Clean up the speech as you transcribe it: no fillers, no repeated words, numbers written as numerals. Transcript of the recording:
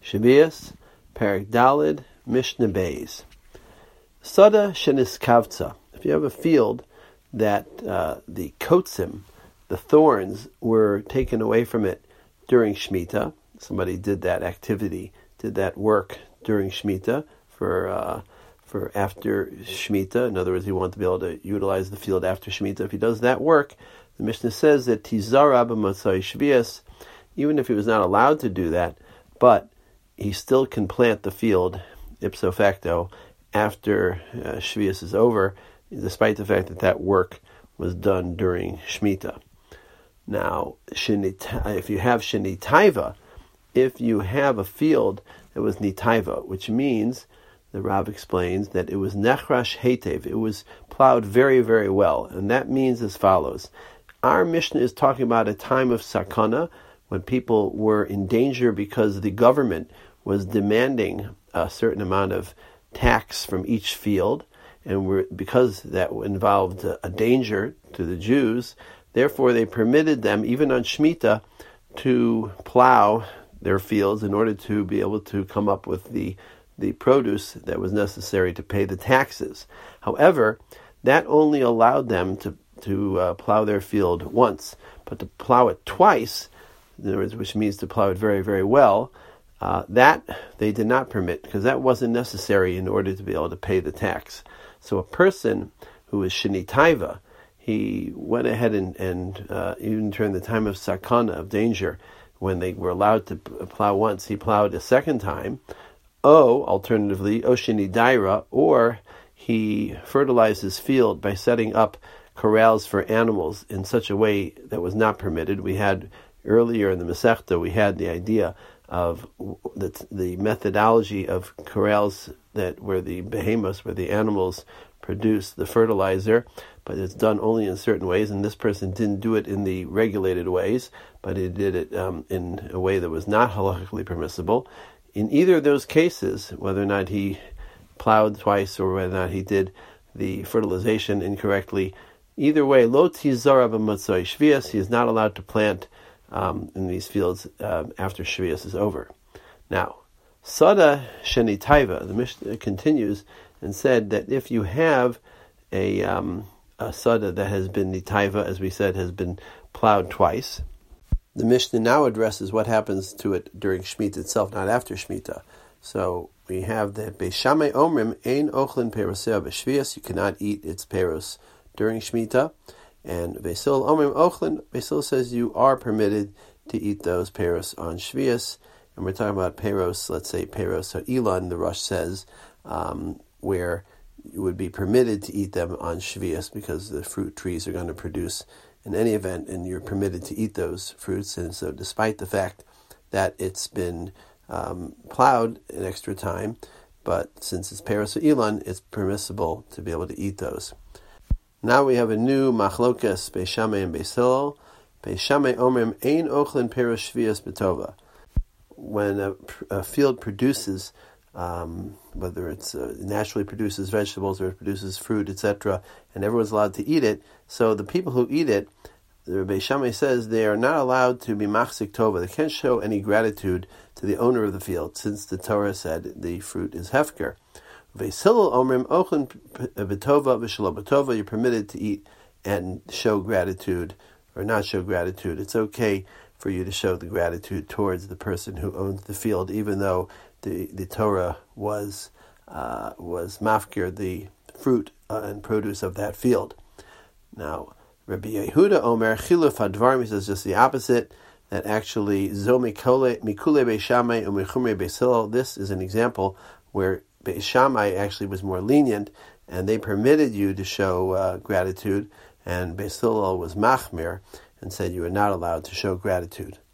Shvius, Perek Dalid, Mishnah Beis. Sada Sheniskavtza. If you have a field that the kotzim, the thorns, were taken away from it during Shemitah, somebody did that activity, did that work during Shemitah for after Shemitah. In other words, he wanted to be able to utilize the field after Shemitah. If he does that work, the Mishnah says that Tizara b'matzai Shvius, even if he was not allowed to do that, but he still can plant the field ipso facto after Shvius is over, despite the fact that that work was done during Shemitah. Now, if you have Shenitaiva, if you have a field that was Nitaiva, which means, the Rav explains, that it was Nechrash Hetev, it was plowed very, very well. And that means as follows. Our Mishnah is talking about a time of sakana, when people were in danger because the government was demanding a certain amount of tax from each field, and because that involved a danger to the Jews, therefore they permitted them, even on Shemitah, to plow their fields in order to be able to come up with the produce that was necessary to pay the taxes. However, that only allowed them to plow their field once, but to plow it twice, in other words, which means to plow it very, very well, that they did not permit, because that wasn't necessary in order to be able to pay the tax. So a person who is Shenitaiva, he went ahead and even during the time of sakana, of danger, when they were allowed to plow once, he plowed a second time. Alternatively, Oshinidaira, or he fertilized his field by setting up corrals for animals in such a way that was not permitted. We had earlier in the Masechta, we had the idea of the methodology of corrals where the behemoths, where the animals produce the fertilizer, but it's done only in certain ways, and this person didn't do it in the regulated ways, but he did it in a way that was not halakhically permissible. In either of those cases, whether or not he plowed twice or whether or not he did the fertilization incorrectly, either way, lo tizara b'matzai shvius, he is not allowed to plant in these fields after Shvius is over. Now, Sada Shenitaiva, the Mishnah continues and said that if you have a Sada that has been Nitaiva, as we said, has been plowed twice, the Mishnah now addresses what happens to it during Shemitah itself, not after Shemitah. So we have the Beis Shammai Omrim, Ein Ochlin Perosea B'Shvius, you cannot eat its peros during Shemitah. And Beis Hillel Omrim Ochlin, Beis Hillel says you are permitted to eat those peros on Shvius. And we're talking about peros, let's say peros ha'ilon, the Rosh says, where you would be permitted to eat them on Shvius because the fruit trees are going to produce in any event, and you're permitted to eat those fruits. And so despite the fact that it's been plowed an extra time, but since it's peros ha'ilon, it's permissible to be able to eat those. Now we have a new machlokas, Beis Shammai and Beis Hillel. Beis Shammai omrim ein ochlin peros shvius b'tova. When a field produces, whether it's naturally produces vegetables or it produces fruit, etc., and everyone's allowed to eat it, so the people who eat it, the Beis Shammai says they are not allowed to be machzik tova. They can't show any gratitude to the owner of the field, since the Torah said the fruit is hefker. Beis Hillel omrim ochlin b'tova v'shelo b'tova. You're permitted to eat and show gratitude or not show gratitude. It's okay for you to show the gratitude towards the person who owns the field, even though the Torah was mafkir, the fruit and produce of that field. Now, Rabbi Yehuda Omer Chiluf Hadvarim says just the opposite. That actually zo mikule Beis Shammai u'michumrei Beis Hillel. This is an example where Beis Shammai actually was more lenient, and they permitted you to show gratitude, and Beis Hillel was machmir and said you are not allowed to show gratitude.